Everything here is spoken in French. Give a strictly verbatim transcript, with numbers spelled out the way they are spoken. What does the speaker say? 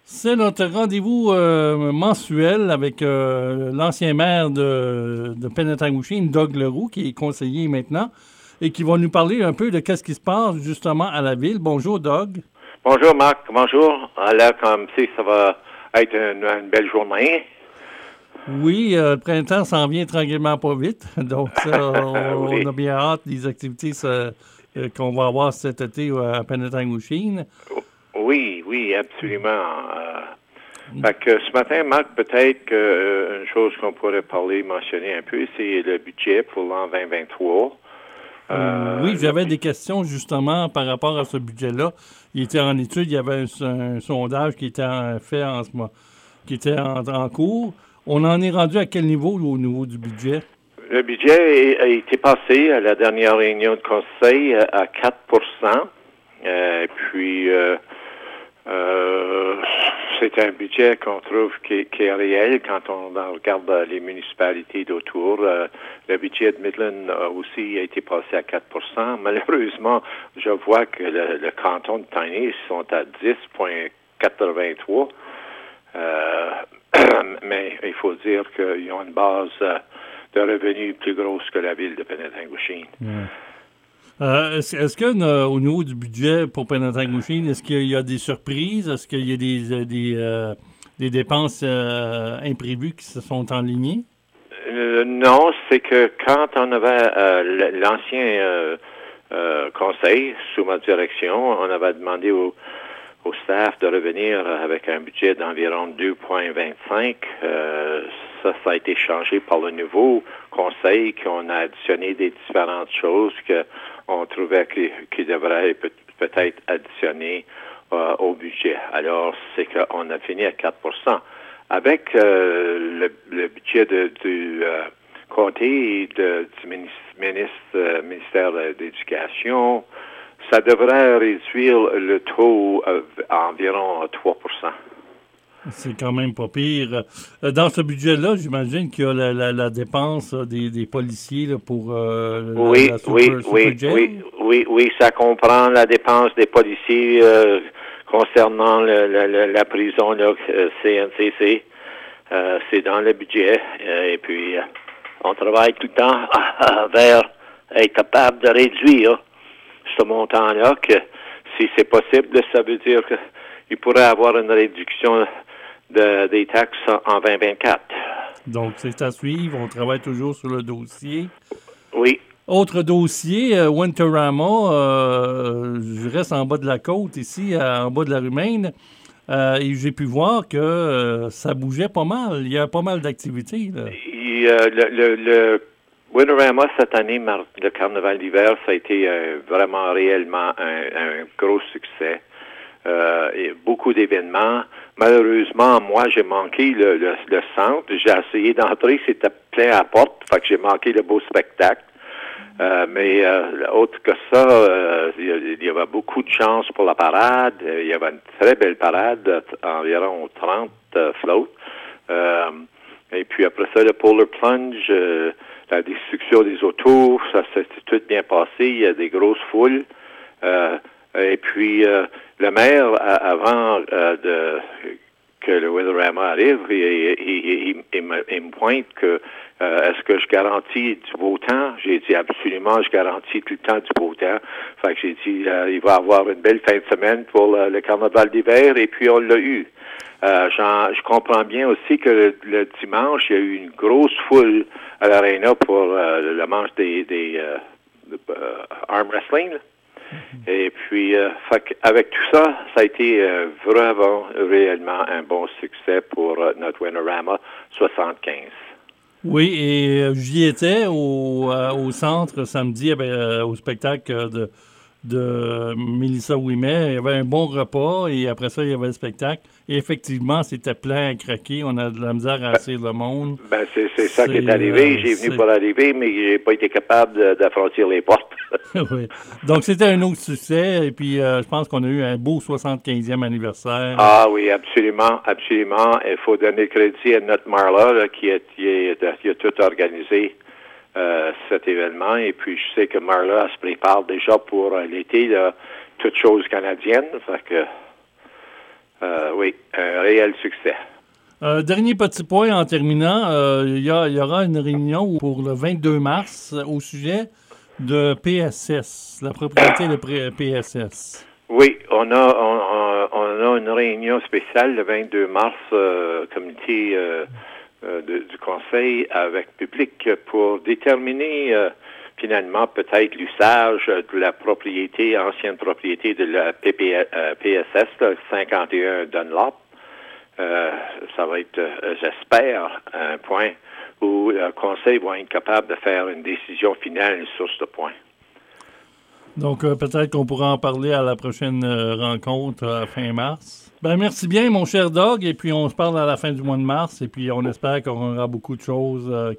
C'est notre rendez-vous euh, mensuel avec euh, l'ancien maire de, de Penetanguishene, Doug Leroux, qui est conseiller maintenant, et qui va nous parler un peu de qu'est-ce qui se passe justement à la ville. Bonjour, Doug. Bonjour, Marc. Bonjour. Alors, comme si ça va être une, une belle journée. Oui, euh, le printemps s'en vient tranquillement pas vite. Donc, ça, on, oui. on a bien hâte des activités ça, euh, qu'on va avoir cet été à Penetanguishene. Oui, oui, absolument. Euh, fait que ce matin, Marc, peut-être que euh, une chose qu'on pourrait parler, mentionner un peu, c'est le budget pour l'an vingt vingt-trois. Euh, oui, j'avais des questions justement par rapport à ce budget-là. Il était en étude, il y avait un, un sondage qui était en, fait en ce moment, qui était en, en cours. On en est rendu à quel niveau au niveau du budget? Le budget a été passé à la dernière réunion de conseil à quatre pour cent. Euh, puis, euh, euh, c'est un budget qu'on trouve qui, qui est réel quand on regarde les municipalités d'autour. Euh, le budget de Midland a aussi été passé à quatre pour cent. Malheureusement, je vois que le, le canton de Tiny sont à dix virgule quatre-vingt-trois. Euh, mais il faut dire qu'ils ont une base de revenus plus grosse que la ville de Penetanguishene. Ouais. Euh, est-ce, est-ce que euh, au niveau du budget pour Penetanguishene, est-ce qu'il y a des surprises? Est-ce qu'il y a des, des, euh, des dépenses euh, imprévues qui se sont enlignées? Euh, non, c'est que quand on avait euh, l'ancien euh, euh, conseil sous ma direction, on avait demandé au, au staff de revenir avec un budget d'environ deux virgule vingt-cinq. Euh, ça, ça a été changé par le nouveau conseil qu'on a additionné des différentes choses qu'on trouvait qui, qui devraient peut, peut-être additionner euh, au budget. Alors, c'est qu'on a fini à quatre pour cent. Avec euh, le, le budget de, du euh, comté et de, du ministre, ministre, euh, ministère de l'Éducation, ça devrait réduire le taux euh, à environ trois pour cent. C'est quand même pas pire. Dans ce budget-là, j'imagine qu'il y a la, la, la dépense des, des policiers là, pour euh, oui, la, la super, oui, super oui, jail. oui, oui, oui, ça comprend la dépense des policiers euh, concernant le, le, le, la prison, là, C N C C. Euh, c'est dans le budget. Euh, et puis, euh, on travaille tout le temps vers être capable de réduire ce montant-là, que si c'est possible, ça veut dire qu'il pourrait avoir une réduction de, des taxes en vingt vingt-quatre. Donc, c'est à suivre. On travaille toujours sur le dossier. Oui. Autre dossier, euh, Winterama, euh, je reste en bas de la côte, ici, à, en bas de la rue Maine, euh, et j'ai pu voir que euh, ça bougeait pas mal. Il y a pas mal d'activités. Là. Et, euh, le, le, le Winterama, cette année, le carnaval d'hiver, ça a été euh, vraiment réellement un, un gros succès. Euh, et beaucoup d'événements. Malheureusement, moi, j'ai manqué le, le, le centre. J'ai essayé d'entrer, c'était plein à la porte, fait que j'ai manqué le beau spectacle. Euh, mais euh, autre que ça, euh, il y avait beaucoup de chance pour la parade. Il y avait une très belle parade, environ trente euh, flottes. Euh, et puis après ça, le Polar Plunge, euh, la destruction des autos, ça s'est tout bien passé. Il y a des grosses foules. Euh, et puis, euh, le maire, avant euh, de, que le Winterama arrive, il, il, il, il, me, il me pointe que euh, est-ce que je garantis du beau temps? J'ai dit absolument, je garantis tout le temps du beau temps. Fait que j'ai dit, euh, il va avoir une belle fin de semaine pour le, le carnaval d'hiver, et puis on l'a eu. Euh, je comprends bien aussi que le, le dimanche, il y a eu une grosse foule à l'Arena pour euh, le manche des, des euh, de, euh, arm wrestling. Mm-hmm. Et puis, euh, avec tout ça, ça a été euh, vraiment, réellement un bon succès pour euh, notre Winterama soixante-quinze. Oui, et euh, j'y étais au, euh, au centre samedi, euh, au spectacle de, de Mélissa Ouimet. Il y avait un bon repas et après ça, il y avait le spectacle. Et effectivement, c'était plein à craquer. On a de la misère à assurer le monde. Ben, c'est, c'est ça c'est, qui est arrivé. Euh, J'ai venu c'est... pour arriver, mais j'ai pas été capable d'affranchir les portes. Oui. Donc, c'était un autre succès. Et puis, euh, je pense qu'on a eu un beau soixante-quinzième anniversaire. Ah oui, absolument, absolument. Il faut donner crédit à notre Marla là, qui, est, qui, est, qui a tout organisé. Euh, cet événement. Et puis, je sais que Marla se prépare déjà pour euh, l'été, là, toute chose canadienne. Fait que, Euh, oui, un réel succès. Euh, dernier petit point en terminant, euh, il y, a- il y aura une réunion pour le vingt-deux mars au sujet de P S S, la propriété de pré- P S S. Oui, on a on, on- on a une réunion spéciale le vingt-deux mars, euh, comité euh, euh, de- du conseil avec public pour déterminer euh, finalement peut-être l'usage de la propriété, ancienne propriété de la P P, euh, P S S, là, cinquante et un Dunlop. Euh, ça va être, euh, j'espère, un point où le conseil va être capable de faire une décision finale sur ce point. Donc, euh, peut-être qu'on pourra en parler à la prochaine euh, rencontre à fin mars. Ben, merci bien, mon cher Doug, et puis on se parle à la fin du mois de mars, et puis on espère qu'on aura beaucoup de choses euh,